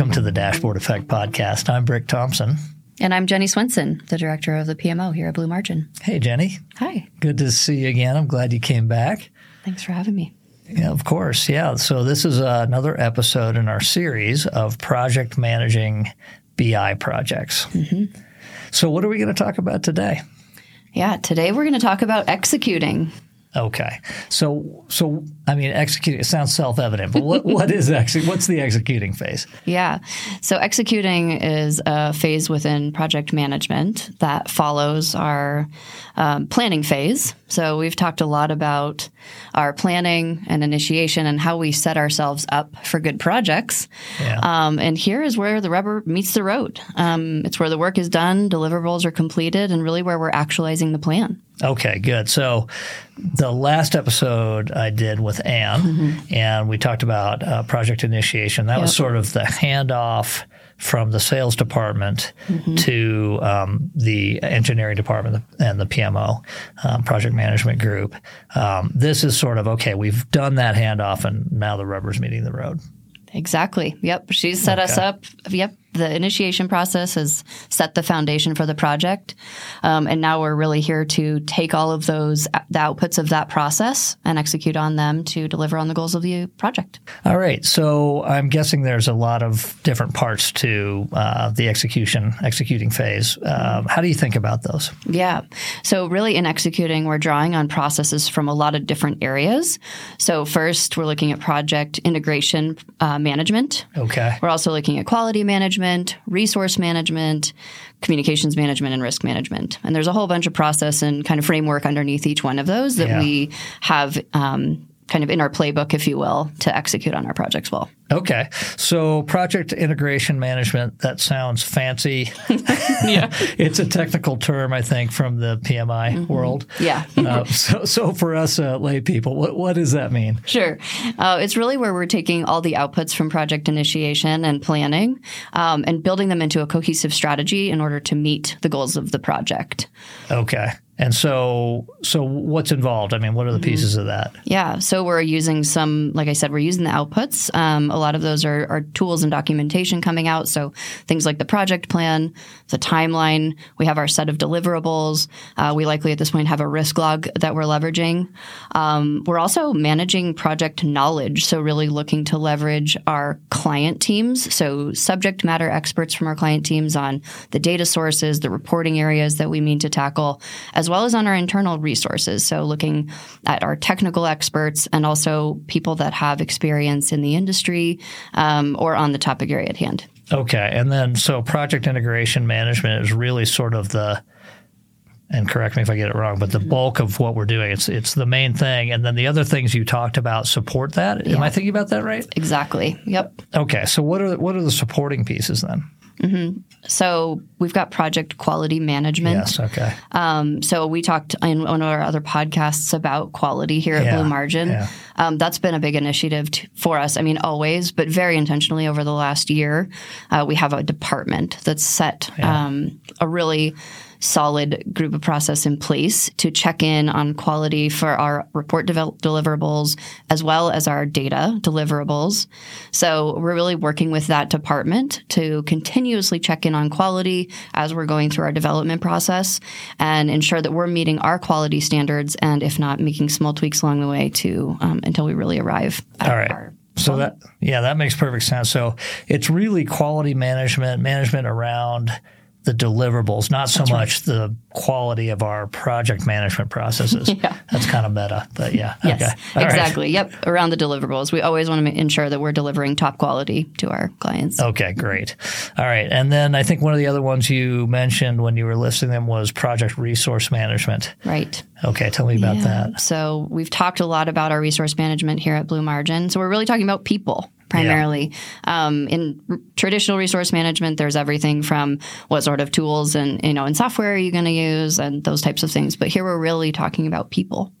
Welcome to the Dashboard Effect podcast. I'm Brick Thompson. And I'm Jenny Swenson, the director of the PMO here at Blue Margin. Hey, Jenny. Hi. Good to see you again. I'm glad you came back. Thanks for having me. Yeah, of course. Yeah. So this is another episode in our series of project managing BI projects. Mm-hmm. So what are we going to talk about today? Yeah, today we're going to talk about executing. Okay. So I mean, executing, it sounds self-evident, but what's the executing phase? Yeah. So executing is a phase within project management that follows our planning phase. So we've talked a lot about our planning and initiation and how we set ourselves up for good projects. Yeah. And here is where the rubber meets the road. It's where the work is done, deliverables are completed, and really where we're actualizing the plan. Okay, good. So the last episode I did with Anne, mm-hmm. and we talked about project initiation. That was sort of the handoff from the sales department mm-hmm. to the engineering department and the PMO, project management group. This is sort of, okay, we've done that handoff, and now the rubber's meeting the road. Exactly. Yep. She's set us up. Yep. The initiation process has set the foundation for the project. And now we're really here to take all of the outputs of that process and execute on them to deliver on the goals of the project. All right. So I'm guessing there's a lot of different parts to the executing phase. How do you think about those? Yeah. So really in executing, we're drawing on processes from a lot of different areas. So first, we're looking at project integration management. Okay. We're also looking at quality management, resource management, communications management, and risk management. And there's a whole bunch of process and kind of framework underneath each one of those that we have kind of in our playbook, if you will, to execute on our projects well. Okay. So project integration management, that sounds fancy. Yeah. It's a technical term, I think, from the PMI mm-hmm. world. Yeah. So for us lay people, what does that mean? Sure. It's really where we're taking all the outputs from project initiation and planning and building them into a cohesive strategy in order to meet the goals of the project. Okay. And so what's involved? I mean, what are the pieces of that? Yeah. So we're using like I said, we're using the outputs. A lot of those are tools and documentation coming out. So things like the project plan, the timeline. We have our set of deliverables. We likely at this point have a risk log that we're leveraging. We're also managing project knowledge. So really looking to leverage our client teams. So subject matter experts from our client teams on the data sources, the reporting areas that we mean to tackle, as well as on our internal resources. So looking at our technical experts and also people that have experience in the industry or on the topic area at hand. Okay. And then so project integration management is really sort of and correct me if I get it wrong, but the bulk of what we're doing, it's the main thing. And then the other things you talked about support that. Am I thinking about that right? Exactly. Yep. Okay. So what are the supporting pieces then? Mm-hmm. So we've got project quality management. Yes, okay. So we talked in one of our other podcasts about quality here at Blue Margin. Yeah. That's been a big initiative for us. I mean, always, but very intentionally over the last year. We have a department that's set a really solid group of process in place to check in on quality for our report deliverables as well as our data deliverables. So we're really working with that department to continuously check in on quality as we're going through our development process and ensure that we're meeting our quality standards and if not, making small tweaks along the way to until we really arrive at our So that makes perfect sense. So it's really quality management around the deliverables, not so much the quality of our project management processes. That's kind of meta, but Yes, okay. exactly. Right. Yep. Around the deliverables. We always want to ensure that we're delivering top quality to our clients. Okay, great. All right. And then I think one of the other ones you mentioned when you were listing them was project resource management. Right. Okay, tell me about that. So we've talked a lot about our resource management here at Blue Margin. So we're really talking about people. Primarily. In traditional resource management, there's everything from what sort of tools and software are you going to use and those types of things. But here we're really talking about people.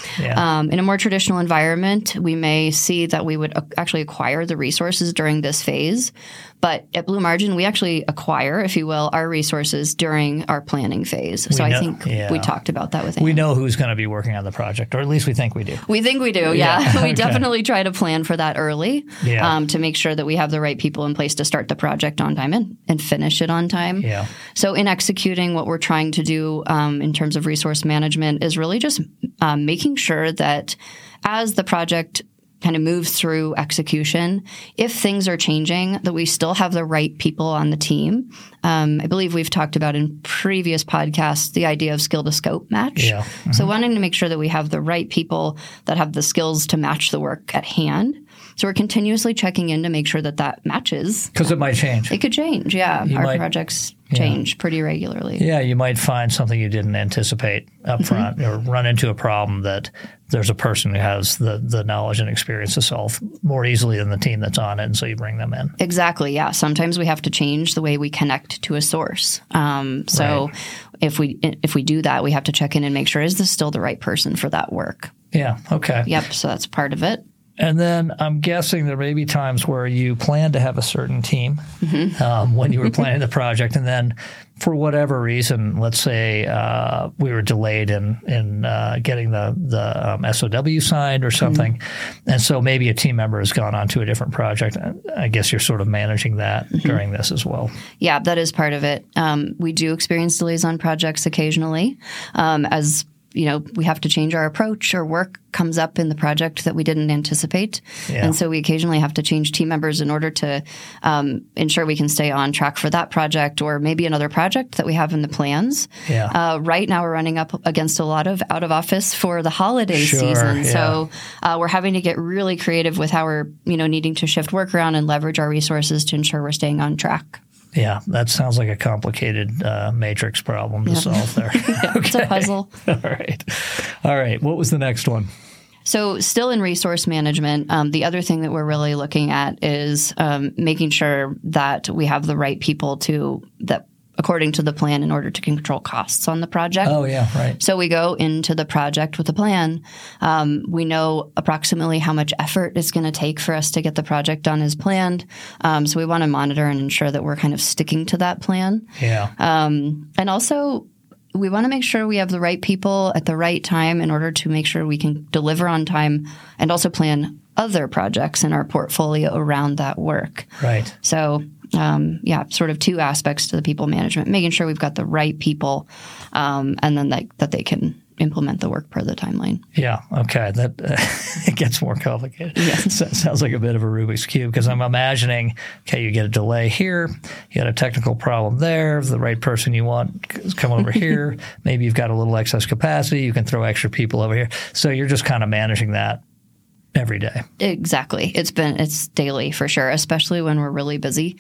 In a more traditional environment, we may see that we would actually acquire the resources during this phase. But at Blue Margin, we actually acquire, if you will, our resources during our planning phase. I think we talked about that with Anne. We know who's going to be working on the project, or at least we think we do. We think we do, yeah. We definitely try to plan for that early to make sure that we have the right people in place to start the project on time and finish it on time. Yeah. So in executing what we're trying to do in terms of resource management is really just making sure that as the project kind of moves through execution, if things are changing, that we still have the right people on the team. I believe we've talked about in previous podcasts the idea of skill to scope match. Yeah. Mm-hmm. So wanting to make sure that we have the right people that have the skills to match the work at hand. So we're continuously checking in to make sure that that matches. Because it might change. It could change, yeah. Our projects change pretty regularly. Yeah, you might find something you didn't anticipate up front or run into a problem that there's a person who has the knowledge and experience to solve more easily than the team that's on it, and so you bring them in. Exactly, yeah. Sometimes we have to change the way we connect to a source. So if we do that, we have to check in and make sure, is this still the right person for that work? Yeah, okay. Yep, so that's part of it. And then I'm guessing there may be times where you plan to have a certain team when you were planning the project, and then for whatever reason, let's say we were delayed in getting the SOW signed or something, and so maybe a team member has gone on to a different project. I guess you're sort of managing that during this as well. Yeah, that is part of it. We do experience delays on projects occasionally, as we have to change our approach, or work comes up in the project that we didn't anticipate. Yeah. And so we occasionally have to change team members in order to ensure we can stay on track for that project, or maybe another project that we have in the plans. Yeah. Right now we're running up against a lot of out of office for the holiday season. Yeah. So we're having to get really creative with how we're, needing to shift work around and leverage our resources to ensure we're staying on track. Yeah, that sounds like a complicated matrix problem to solve there. Yeah, okay. It's a puzzle. All right. What was the next one? So still in resource management, the other thing that we're really looking at is making sure that we have the right people that according to the plan in order to control costs on the project. Oh, yeah, right. So we go into the project with a plan. We know approximately how much effort it's going to take for us to get the project done as planned. So we want to monitor and ensure that we're kind of sticking to that plan. Yeah. And also, we want to make sure we have the right people at the right time in order to make sure we can deliver on time and also plan other projects in our portfolio around that work. Right. So sort of two aspects to the people management, making sure we've got the right people and then that they can implement the work per the timeline. Yeah, okay. That it gets more complicated. Yes. So it sounds like a bit of a Rubik's Cube, because I'm imagining, okay, you get a delay here, you got a technical problem there, the right person you want is come over here, maybe you've got a little excess capacity, you can throw extra people over here. So you're just kind of managing that every day. Exactly. It's daily for sure, especially when we're really busy.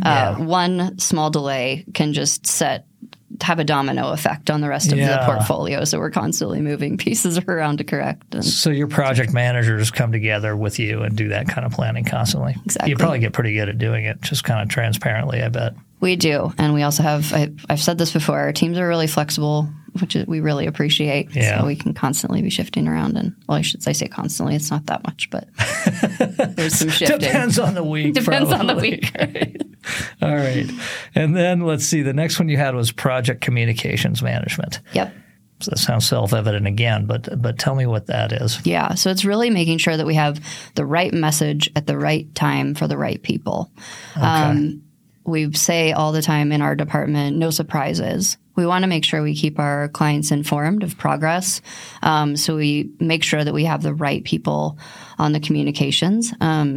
One small delay can just have a domino effect on the rest of the portfolio. So we're constantly moving pieces around to correct. So your project managers come together with you and do that kind of planning constantly. Exactly. You probably get pretty good at doing it, just kind of transparently, I bet. We do. And we also have, I've said this before, our teams are really flexible, which we really appreciate. Yeah. So we can constantly be shifting around. And, well, I should say constantly. It's not that much, but there's some shifting. Depends on the week. Depends on the week. Right. All right. And then let's see, the next one you had was project communications management. Yep. So that sounds self-evident again, but tell me what that is. Yeah. So it's really making sure that we have the right message at the right time for the right people. Okay. We say all the time in our department, no surprises. We want to make sure we keep our clients informed of progress. So we make sure that we have the right people on the communications.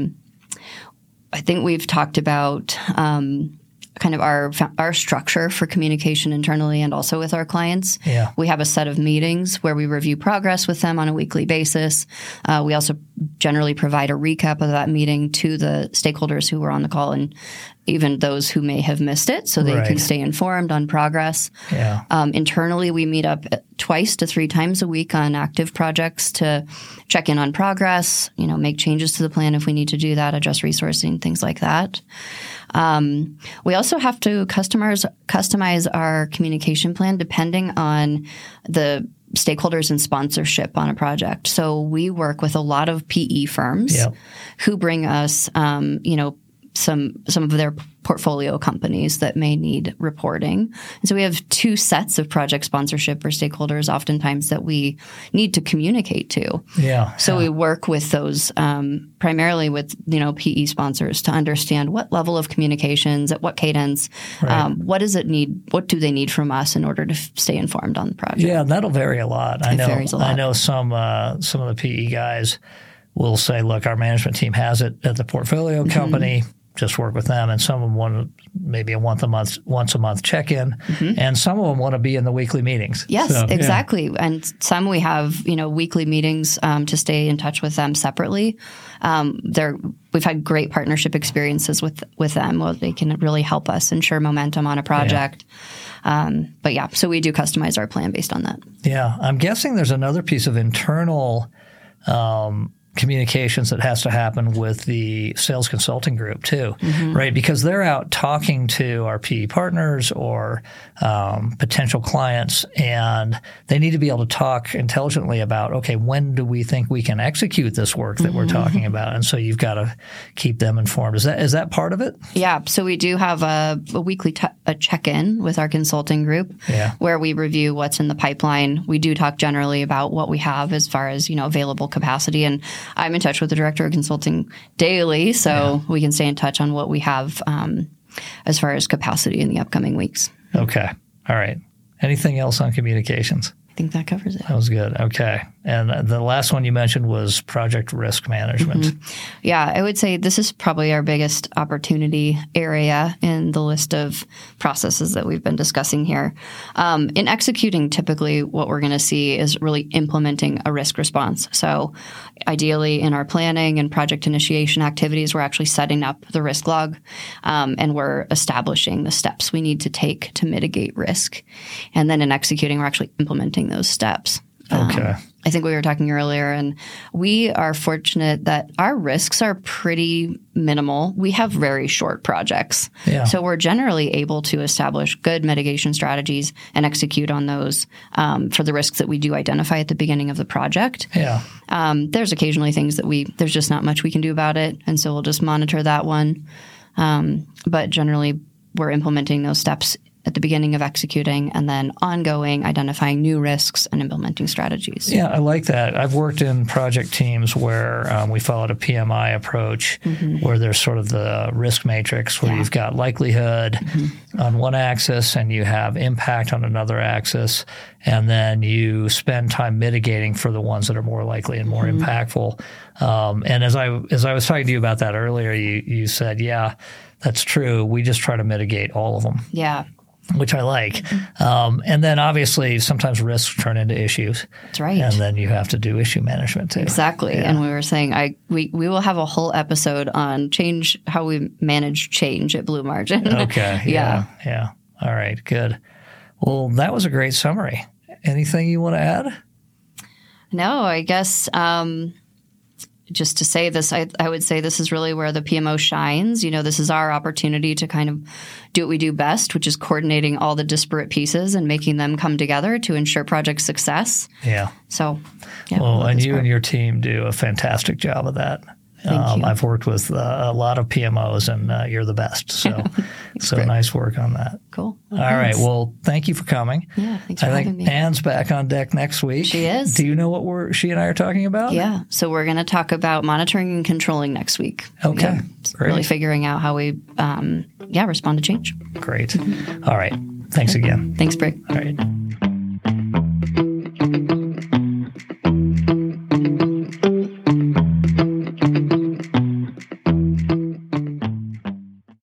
I think we've talked about kind of our structure for communication internally and also with our clients. Yeah. We have a set of meetings where we review progress with them on a weekly basis. We also generally provide a recap of that meeting to the stakeholders who were on the call and even those who may have missed it, so they can stay informed on progress. Yeah. Internally, we meet up 2 to 3 times a week on active projects to check in on progress, make changes to the plan if we need to do that, adjust resourcing, things like that. We also have to customize our communication plan depending on the stakeholders and sponsorship on a project. So we work with a lot of PE firms who bring us, some of their portfolio companies that may need reporting. And so we have two sets of project sponsorship or stakeholders oftentimes that we need to communicate to. So we work with those primarily with, PE sponsors to understand what level of communications, at what cadence, what does it need, what do they need from us in order to stay informed on the project. Yeah, that'll vary a lot. I know some of the PE guys will say, look, our management team has it at the portfolio company. Just work with them, and some of them want maybe a once a month check-in, and some of them want to be in the weekly meetings. Yes, so, exactly. Yeah. And some we have weekly meetings to stay in touch with them separately. We've had great partnership experiences with them. Well, they can really help us ensure momentum on a project. So we do customize our plan based on that. Yeah, I'm guessing there's another piece of internal communications that has to happen with the sales consulting group too, right? Because they're out talking to our PE partners or potential clients, and they need to be able to talk intelligently about, okay, when do we think we can execute this work that we're talking about? And so you've got to keep them informed. Is that part of it? Yeah. So we do have a weekly a check-in with our consulting group where we review what's in the pipeline. We do talk generally about what we have as far as, available capacity, and I'm in touch with the director of consulting daily, so we can stay in touch on what we have as far as capacity in the upcoming weeks. Okay. All right. Anything else on communications? I think that covers it. That was good. Okay. And the last one you mentioned was project risk management. Yeah, I would say this is probably our biggest opportunity area in the list of processes that we've been discussing here. In executing, typically what we're going to see is really implementing a risk response. So ideally in our planning and project initiation activities, we're actually setting up the risk log and we're establishing the steps we need to take to mitigate risk. And then in executing, we're actually implementing those steps. Okay. I think we were talking earlier, and we are fortunate that our risks are pretty minimal. We have very short projects. Yeah. So we're generally able to establish good mitigation strategies and execute on those for the risks that we do identify at the beginning of the project. Yeah. There's occasionally things that there's just not much we can do about it, and so we'll just monitor that one. But generally, we're implementing those steps at the beginning of executing, and then ongoing, identifying new risks and implementing strategies. Yeah, I like that. I've worked in project teams where we followed a PMI approach where there's sort of the risk matrix where you've got likelihood on one axis and you have impact on another axis, and then you spend time mitigating for the ones that are more likely and more impactful. And as I was talking to you about that earlier, you said, yeah, that's true. We just try to mitigate all of them. Yeah. Which I like. And then obviously sometimes risks turn into issues. That's right. And then you have to do issue management too. Exactly. Yeah. And we were saying we will have a whole episode on change, how we manage change at Blue Margin. Okay. Yeah. All right. Good. Well, that was a great summary. Anything you want to add? No, I guess just to say this, I would say this is really where the PMO shines. This is our opportunity to kind of do what we do best, which is coordinating all the disparate pieces and making them come together to ensure project success. Yeah. So, yeah. Well, and you and your team do a fantastic job of that. Thank you. I've worked with a lot of PMOs, and you're the best. So, nice work on that. Cool. Well, all right. Well, thank you for coming. Yeah, thanks for having me. I think Anne's back on deck next week. She is. Do you know what she and I are talking about? Yeah. So we're going to talk about monitoring and controlling next week. Okay. Yeah, great. Really figuring out how we, respond to change. Great. All right. Thanks again. Thanks, Brig. All right.